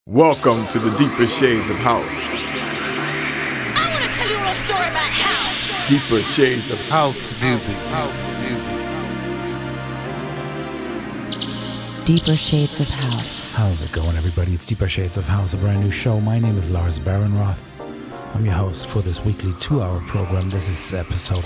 Welcome to the deeper shades of house. I want to tell you a little story about house. Deeper shades of House music. House music. Deeper Shades of House. How's it going, everybody? It's Deeper Shades of House, a brand new show. My name is Lars Barenroth. I'm your host for this weekly 2-hour program. This is episode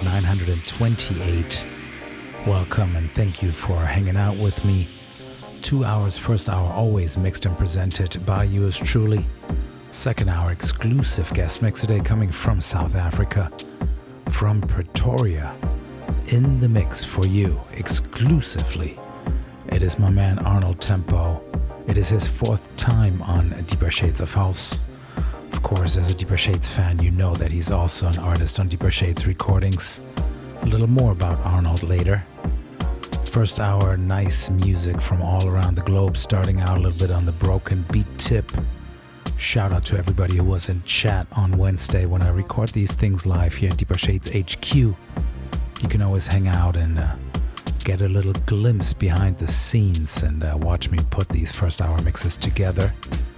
928. Welcome and thank you for hanging out with me. 2 hours, first hour always mixed and presented by yours truly. Second hour exclusive guest mix today coming from South Africa, from Pretoria. In the mix for you exclusively, it is my man Arnold Tempo. It is his fourth time on Deeper Shades of House. Of course, as a Deeper Shades fan, you know that he's also an artist on Deeper Shades recordings. A little more about Arnold later. First hour, nice music from all around the globe, starting out a little bit on the broken beat tip. Shout out to everybody who was in chat on Wednesday when I record these things live here at Deeper Shades HQ. You can always hang out and get a little glimpse behind the scenes and watch me put these first hour mixes together.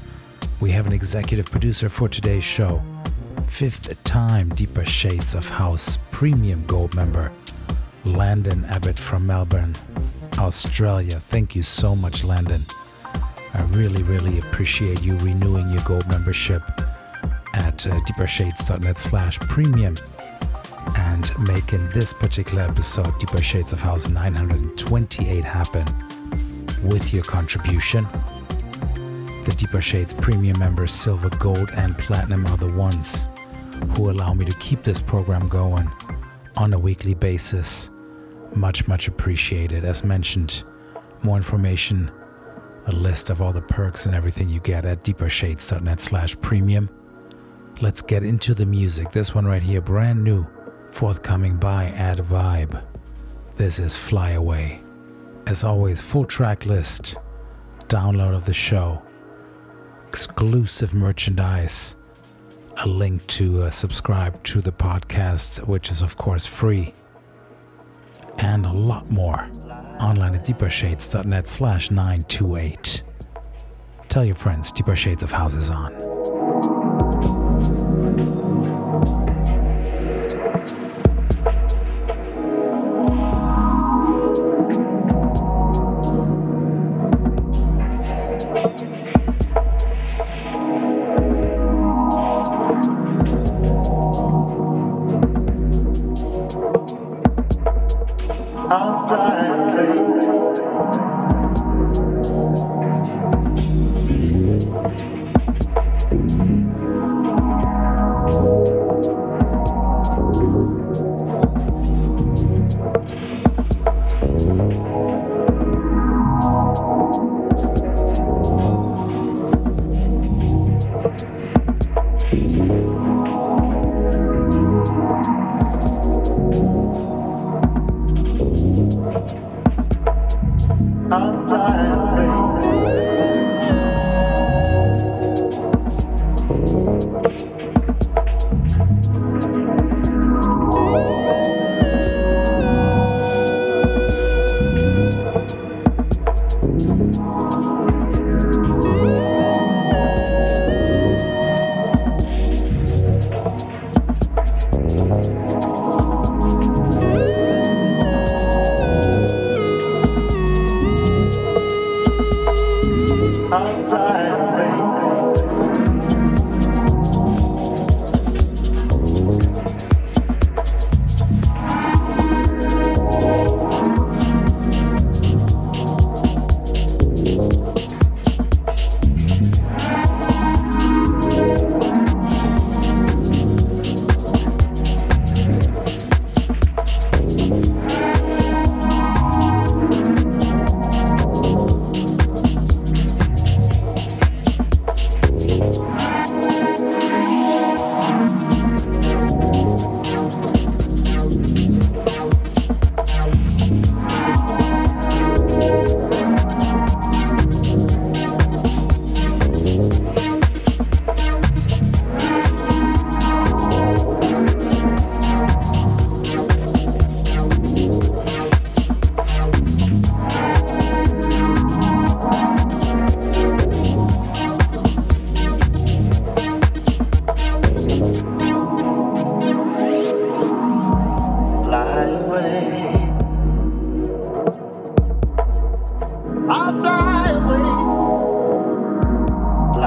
We have an executive producer for today's show, fifth time Deeper Shades of House Premium Gold member, Landon Abbott from Melbourne, Australia. Thank you so much, Landon. I really appreciate you renewing your gold membership at deepershades.net/premium and making this particular episode, Deeper Shades of House 928, happen with your contribution. The Deeper Shades Premium members, Silver, Gold, and Platinum, are the ones who allow me to keep this program going on a weekly basis. Much appreciated. As mentioned, more information, a list of all the perks and everything you get at deepershades.net/premium. Let's get into the music. This one right here, brand new, forthcoming by Ad Vibe. This is Fly Away. As always, full track list, download of the show, exclusive merchandise, a link to subscribe to the podcast, which is of course free, and a lot more online at deepershades.net/928. Tell your friends Deeper Shades of House is on.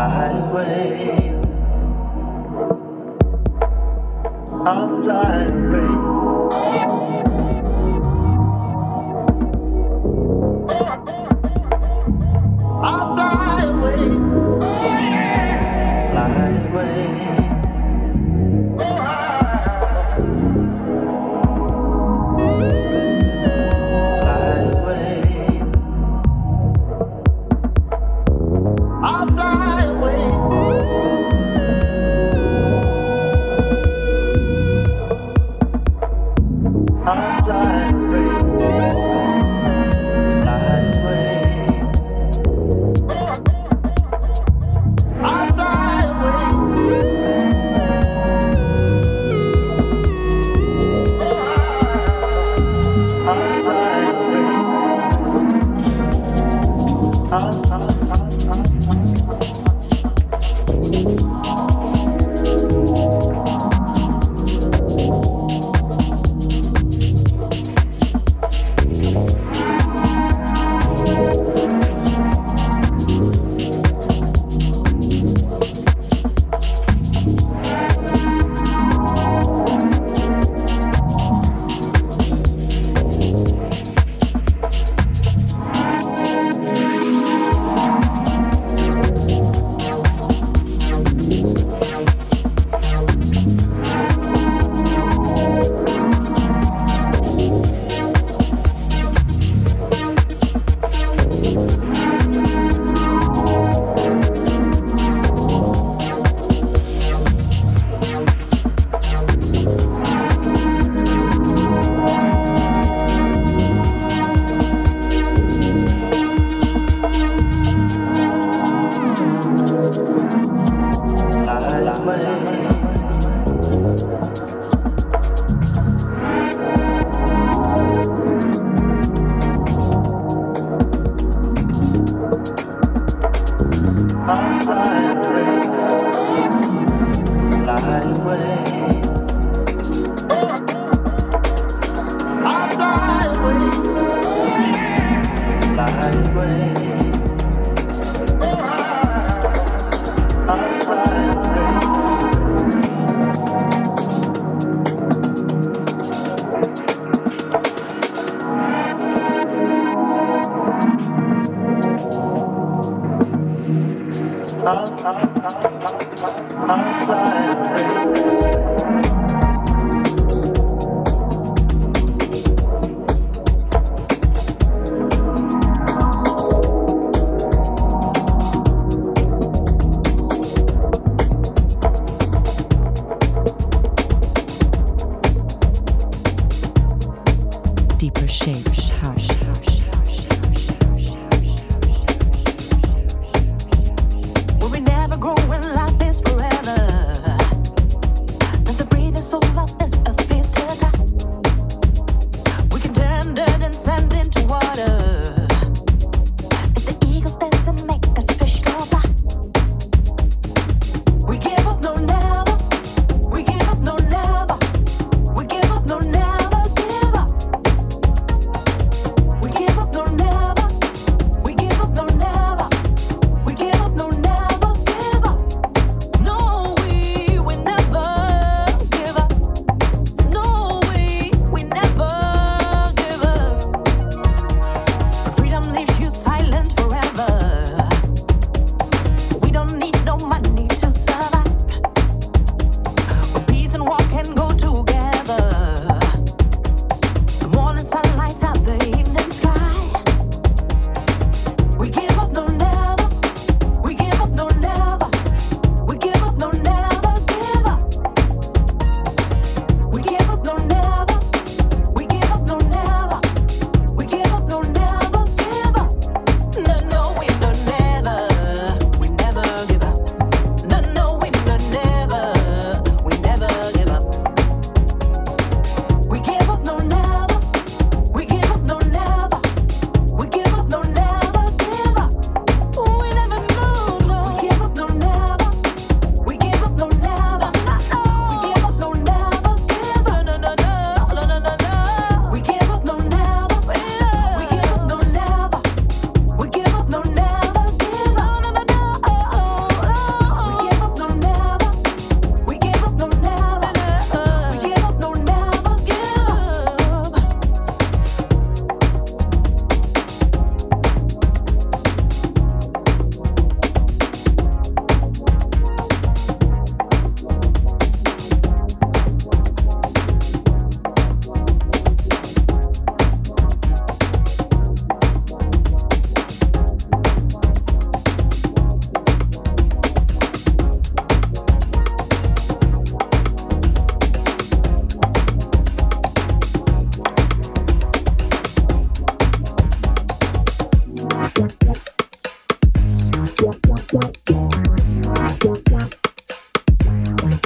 We give up, no, never. We give up, no, never give up.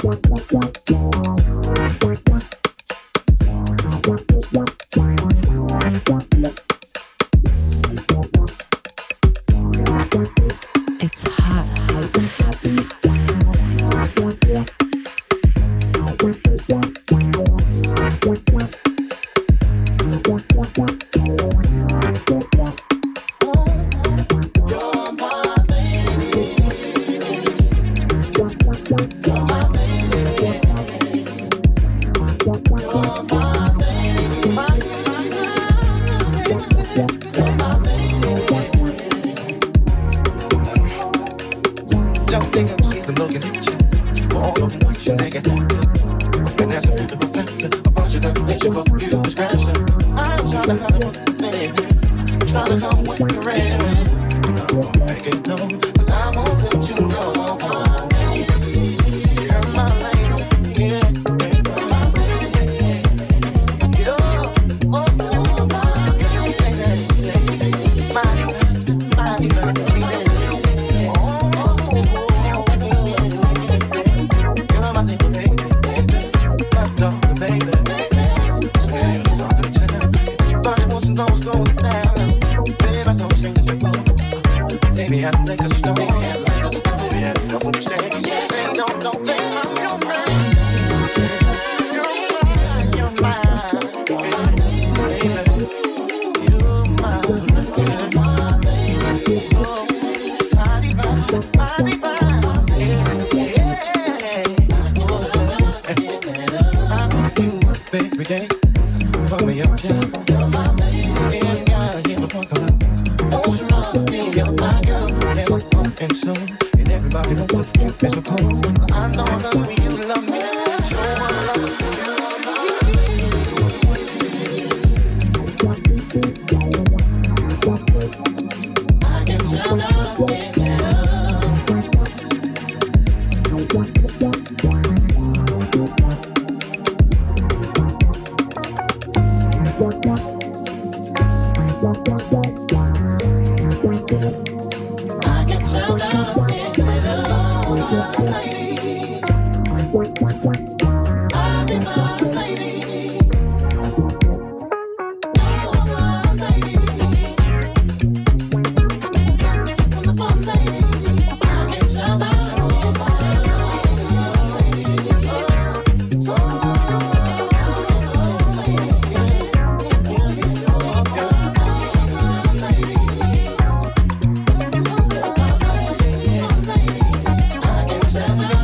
Tell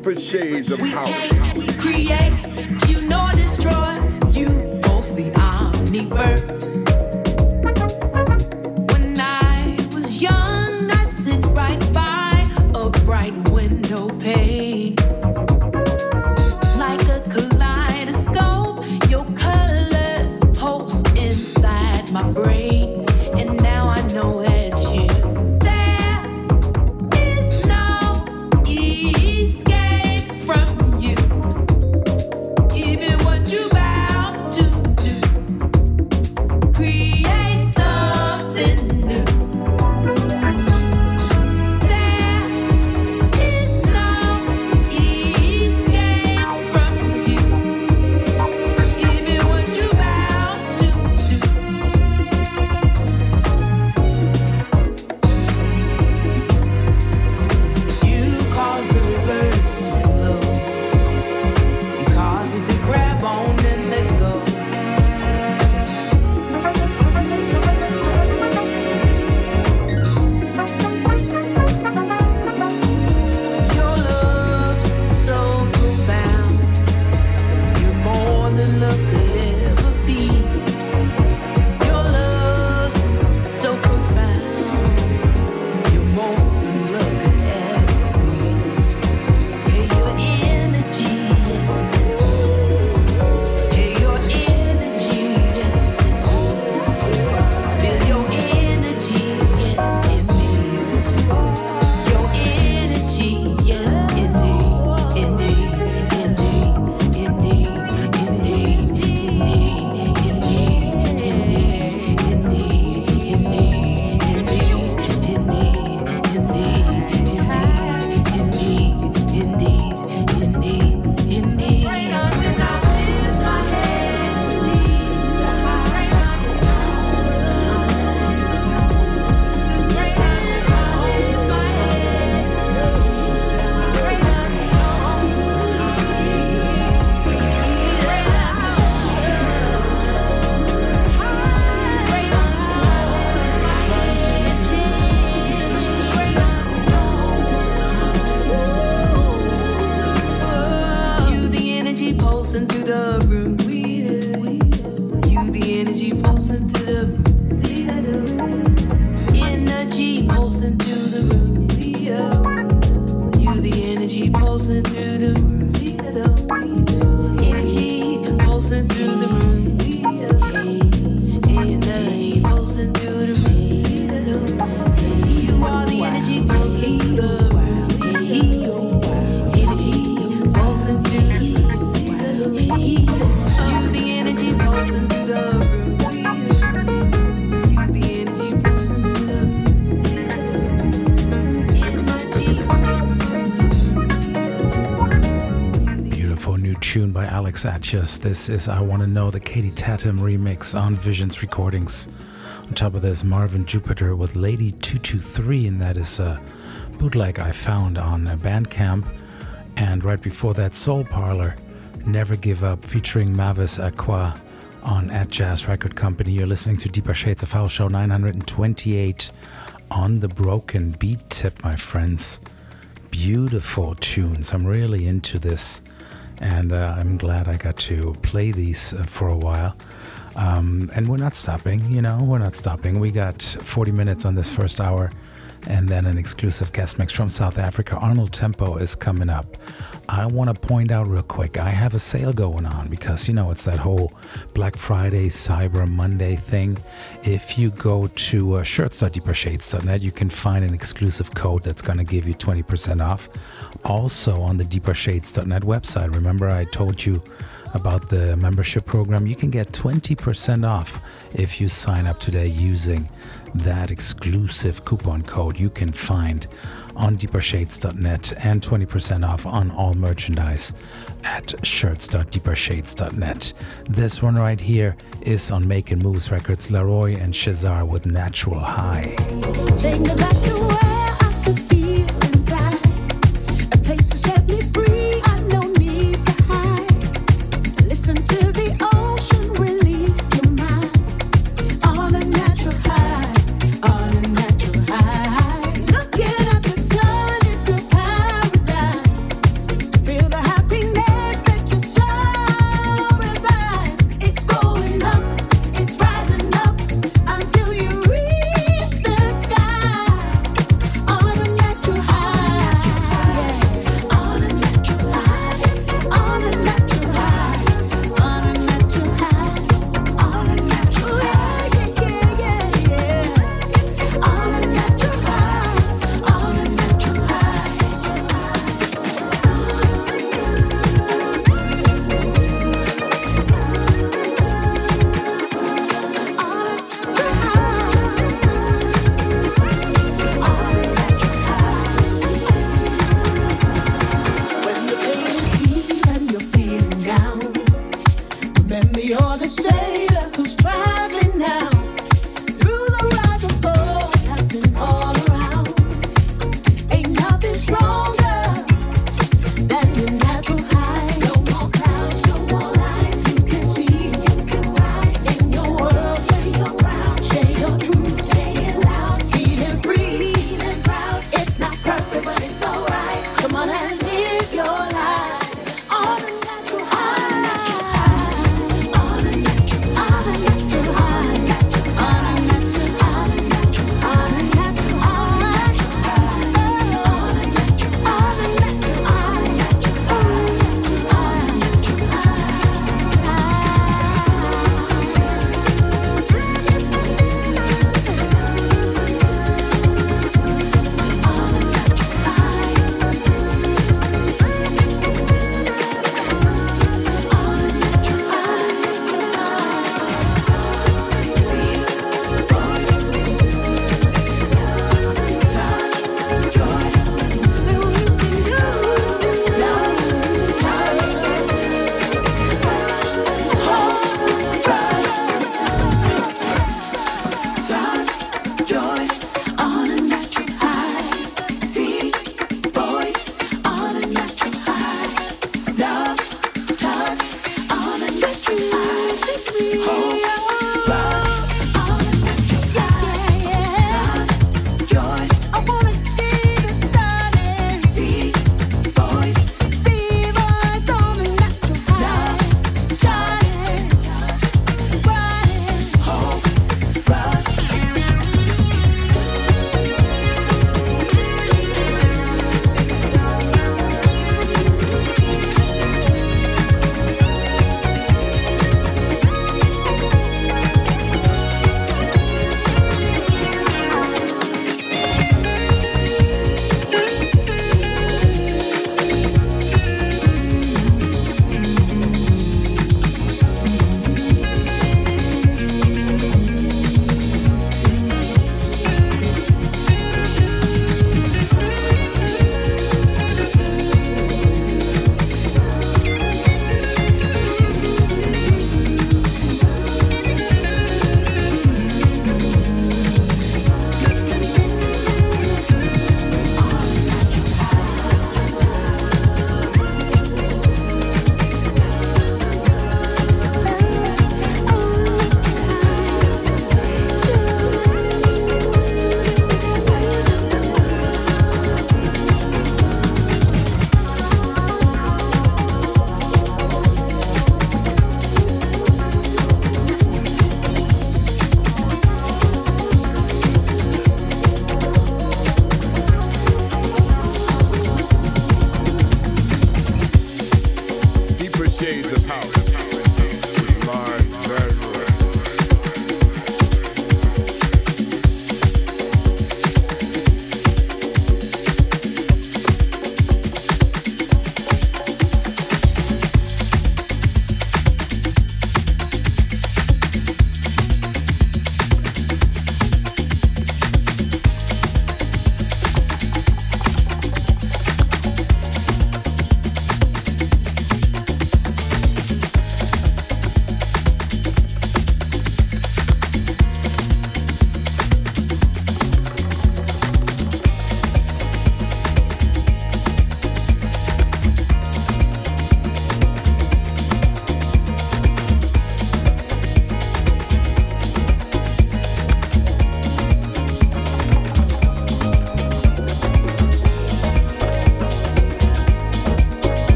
deeper shades of house. We can't create, you know, destroy. You both the omniverse. When I was young, I'd sit right by a bright window pane. Like a kaleidoscope, your colors pulse inside my brain. And now I know that you. Atchus. This is I Want to Know, the Katie Tatum remix on Visions Recordings. On top of this, Marvin Jupiter with Lady 223, and that is a bootleg I found on Bandcamp. And right before that, Soul Parlor, Never Give Up, featuring Mavis Aqua on At Jazz Record Company. You're listening to Deeper Shades of House, show 928 on the Broken Beat Tip, my friends. Beautiful tunes. I'm really into this. And I'm glad I got to play these for a while. And we're not stopping, we're not stopping. We got 40 minutes on this first hour, and then an exclusive guest mix from South Africa. Arnold Tempo is coming up. I want to point out real quick, I have a sale going on because, it's that whole Black Friday, Cyber Monday thing. If you go to shirts.deepershades.net, you can find an exclusive code that's going to give you 20% off. Also on the deepershades.net website, remember I told you about the membership program? You can get 20% off if you sign up today using that exclusive coupon code you can find on deepershades.net, and 20% off on all merchandise at shirts.deepershades.net. This one right here is on Making Moves Records, Leroy and Shazar with Natural High. Take me back to where I could feel inside, a place to set me free, I no need to hide. Listen to the ocean, release your mind, on a natural high, on a natural high. Looking at the sun, it's a paradise,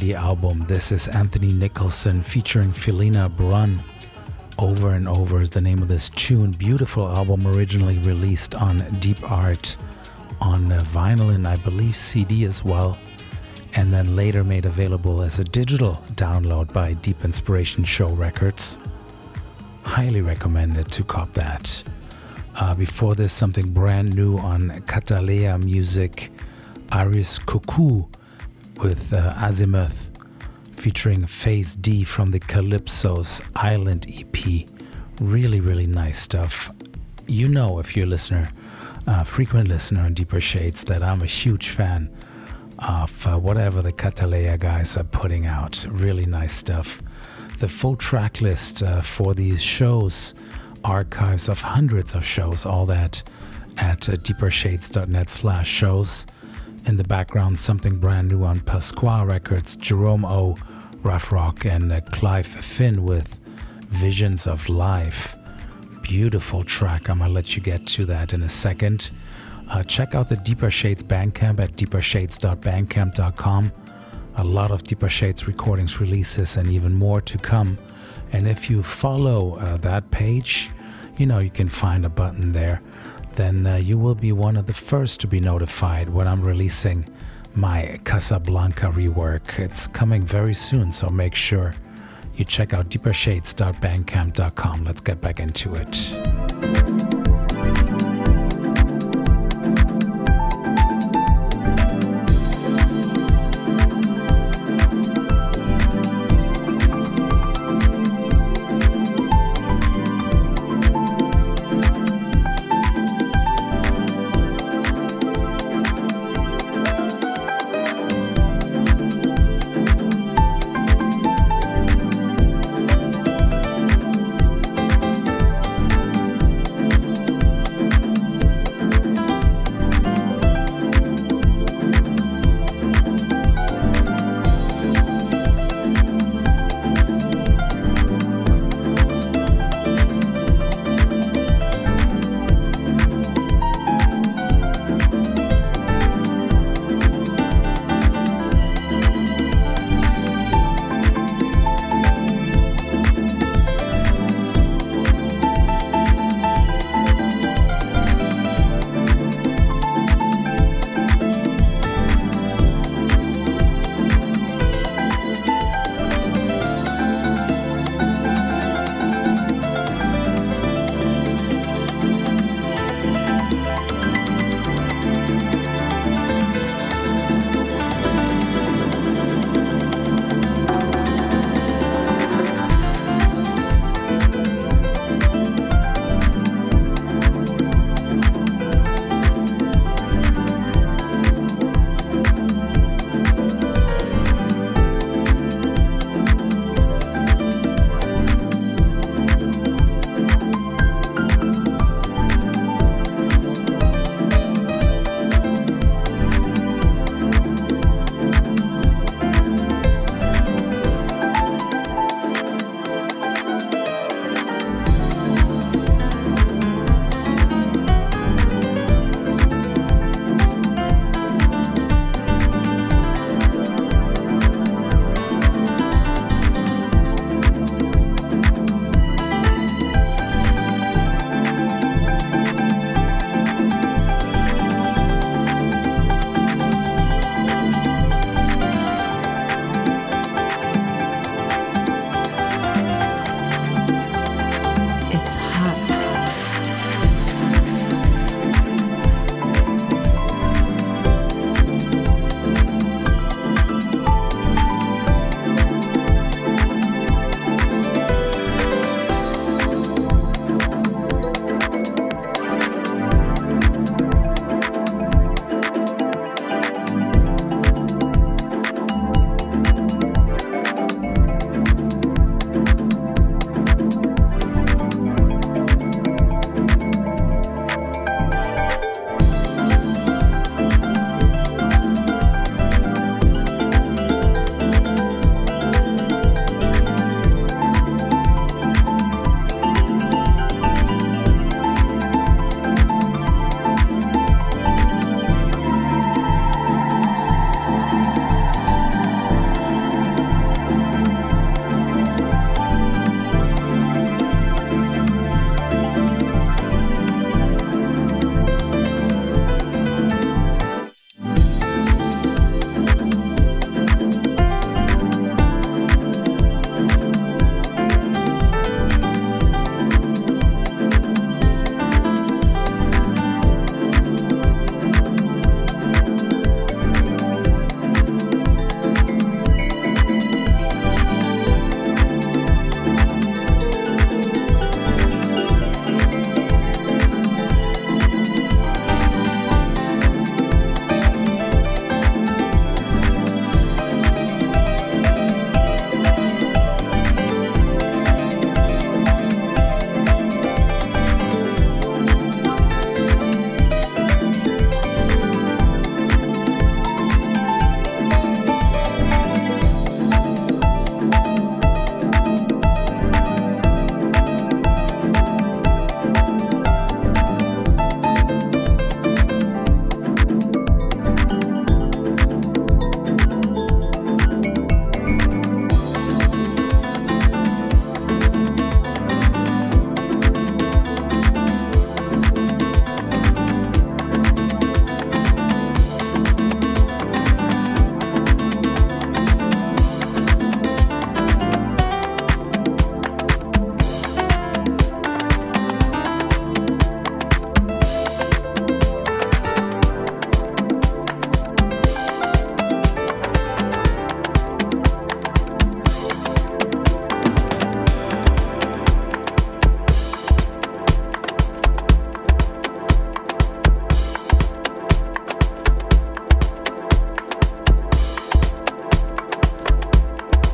CD album. This is Anthony Nicholson featuring Felina Brun. Over and Over is the name of this tune. Beautiful album, originally released on Deep Art on vinyl and I believe CD as well, and then later made available as a digital download by Deep Inspiration Show Records. Highly recommended to cop that. Before this, something brand new on Catalea Music, Aris Cuckoo with Azimuth featuring Phase D from the Calypso's Island EP. Really, really nice stuff. You know, if you're a listener, frequent listener on Deeper Shades, that I'm a huge fan of whatever the Catalea guys are putting out. Really nice stuff. The full track list for these shows, archives of hundreds of shows, all that at deepershades.net/shows. In the background, something brand new on Pasqua Records, Jerome O, Rough Rock, and Clive Finn with Visions of Life. Beautiful track. I'm gonna let you get to that in a second. Check out the Deeper Shades Bandcamp at deepershades.bandcamp.com. A lot of Deeper Shades recordings, releases, and even more to come. And if you follow that page, you know you can find a button there. Then you will be one of the first to be notified when I'm releasing my Casablanca rework. It's coming very soon, so make sure you check out deepershades.bandcamp.com. Let's get back into it.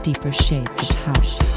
Deeper Shades of House.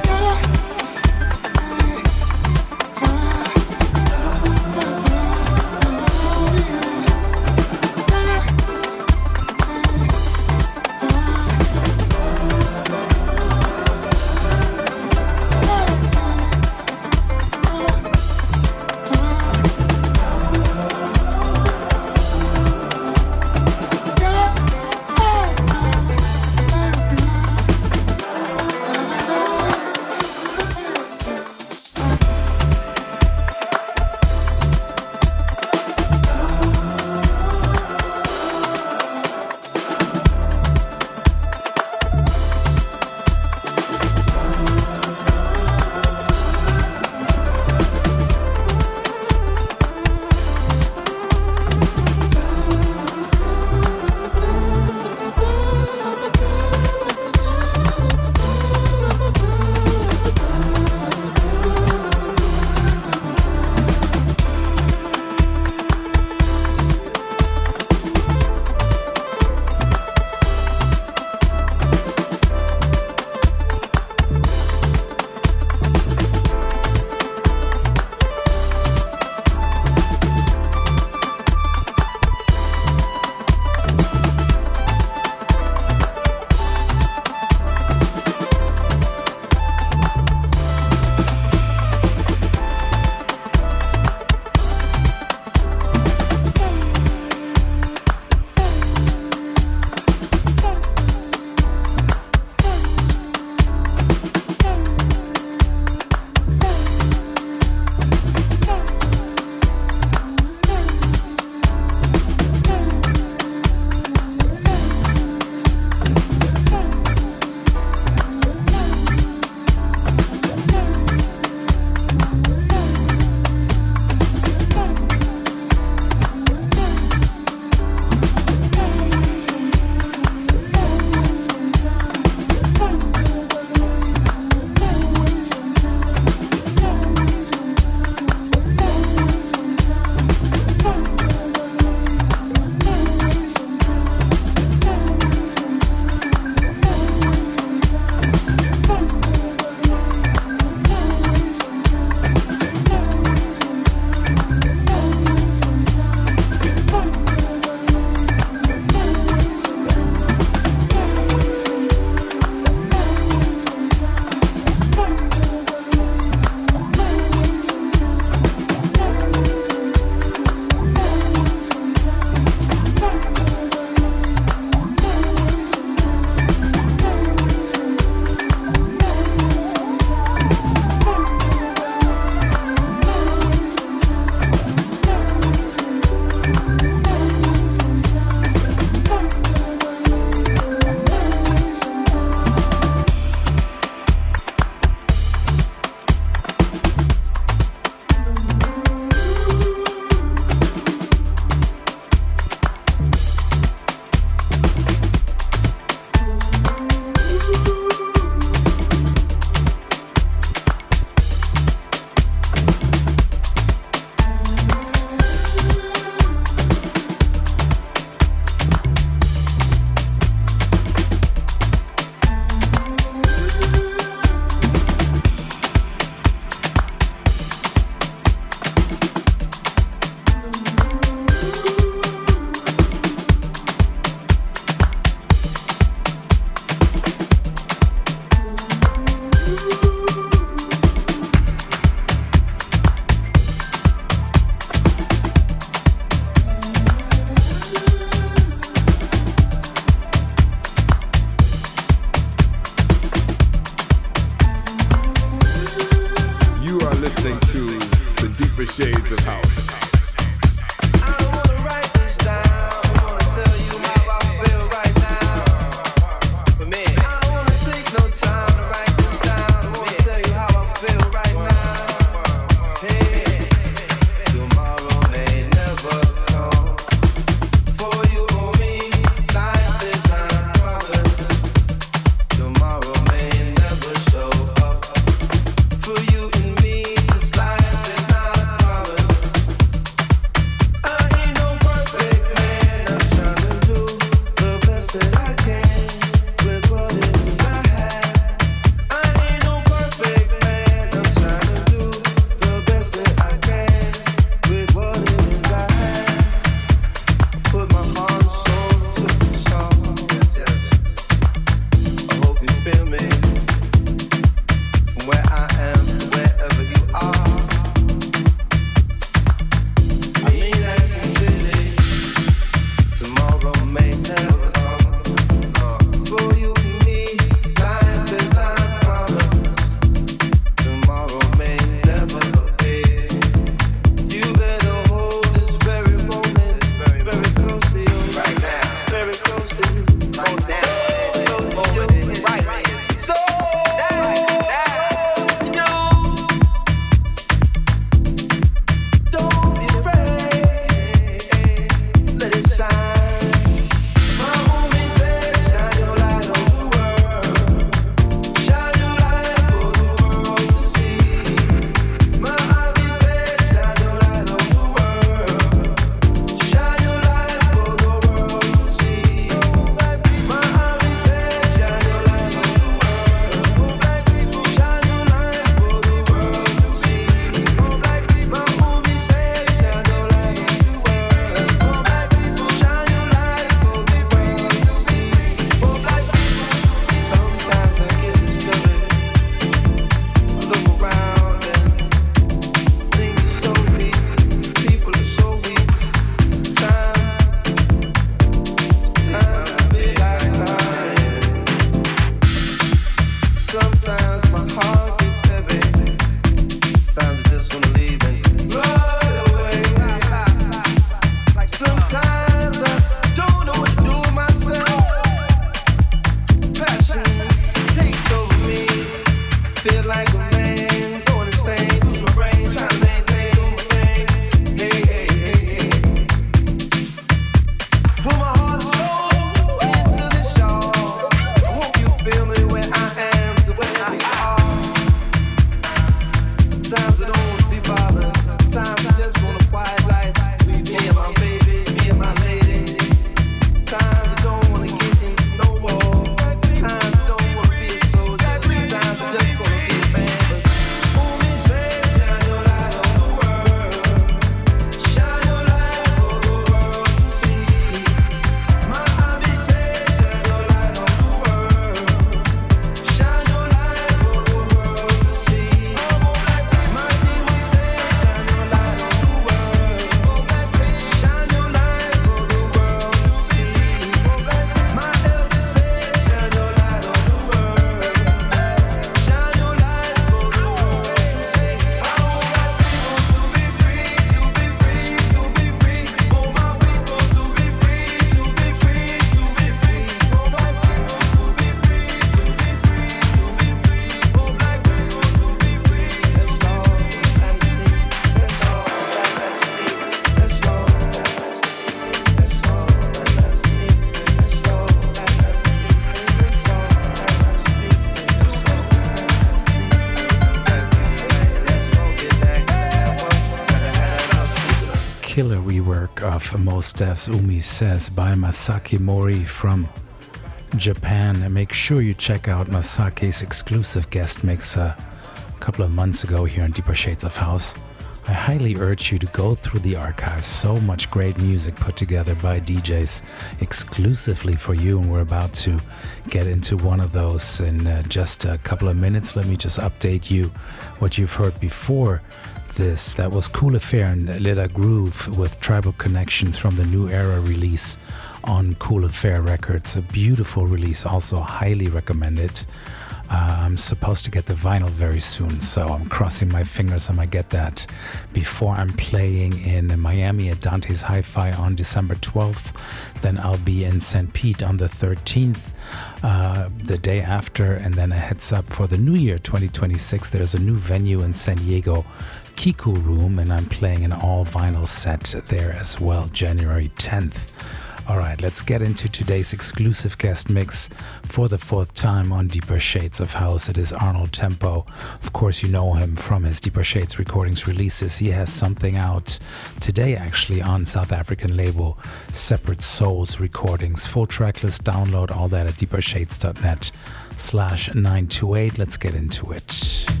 Mos Def's Umi Says by Masaki Mori from Japan. And make sure you check out Masaki's exclusive guest mix a couple of months ago here in Deeper Shades of House. I highly urge you to go through the archives. So much great music put together by DJs exclusively for you, and we're about to get into one of those in just a couple of minutes. Let me just update you what you've heard before this. That was Cool Affair and Leda Groove with Tribal Connections from the New Era release on Cool Affair Records. A beautiful release, also highly recommended. I'm supposed to get the vinyl very soon, so I'm crossing my fingers I might get that before I'm playing in Miami at Dante's Hi-Fi on December 12th. Then I'll be in St. Pete on the 13th, the day after, and then a heads up for the new year 2026. There's a new venue in San Diego, Kiku Room, and I'm playing an all-vinyl set there as well, January 10th. Alright, let's get into today's exclusive guest mix for the fourth time on Deeper Shades of House. It is Arnold Tempo. Of course, you know him from his Deeper Shades recordings releases. He has something out today, actually, on South African label Separate Souls Recordings. Full tracklist download, all that at deepershades.net/928. Let's get into it.